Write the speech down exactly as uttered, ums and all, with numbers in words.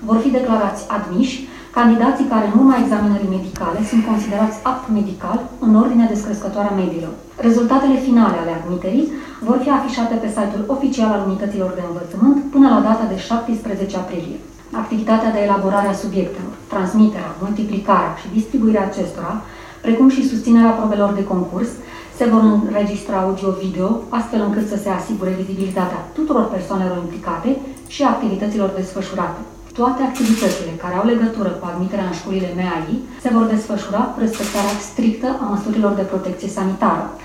Vor fi declarați admiși candidații care, în urma examinării medicale, sunt considerați apți medical în ordinea descrescătoare a mediilor. Rezultatele finale ale admiterii vor fi afișate pe site-ul oficial al unităților de învățământ până la data de șaptesprezece aprilie. Activitatea de elaborare a subiectelor, transmiterea, multiplicarea și distribuirea acestora, precum și susținerea probelor de concurs, se vor înregistra audio-video, astfel încât să se asigure vizibilitatea tuturor persoanelor implicate și a activităților desfășurate. Toate activitățile care au legătură cu admiterea în școlile M A I se vor desfășura cu respectarea strictă a măsurilor de protecție sanitară.